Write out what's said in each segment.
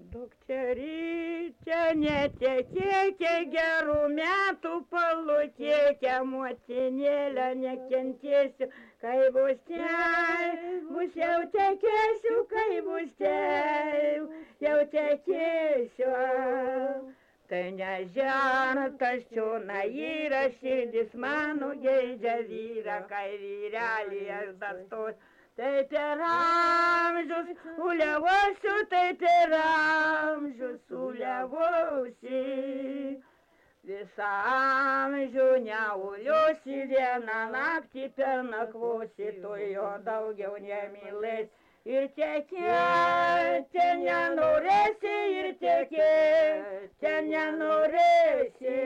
Dukterytė netekėkė, gerų metų palūkėkė, motinėlę nekentėsiu, kai bus jau tekėsiu, kai bus jau tekėsiu. Tai nežertas čiona yra, širdis mano geidžia vyrą, kai vyrelį aš dastos. Tai per amžius uliavosiu, tai per amžius uliavosi. Visą amžių neuliuosi, vieną naktį per nakvosi, tu jo daugiau nemylėsi. Ir tekėti nenorėsi, ir tekėti nenorėsi.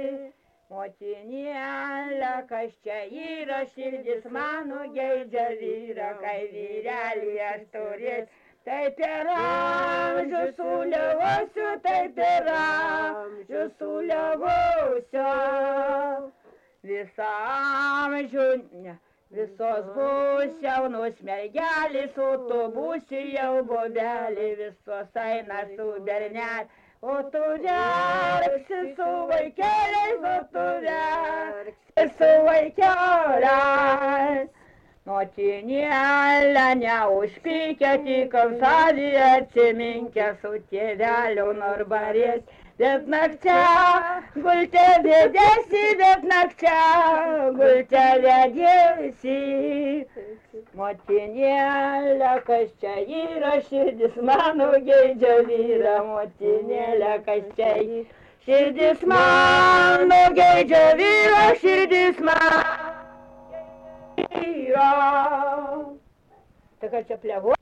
Motinėlė, kas čia yra, širdis mano geidžia vyrą, kai vyrelį aš turėsiu. Tai per amžius uliavosiu, tai per amžius uliavosiu. Visą amžių, visos bus jaunos mergelės, o tu būsi jau bobelė, visos eina su bernelė. O tu verksi su vaikeliais, o tu verksi su vaikeliais. Motinėlė neužpykė, tik savį atsiminkę su tėveliu norbarės. Bet nakčia gulte vedėsi, bet nakčia gulte vedėsi. Motinėlė, kas čia yra, širdis mano geidžia vyrą, motinėlė, kas čia yra, širdis mano geidžia vyrą, širdis mano geidžia vyrą. Tai ką čia plevo?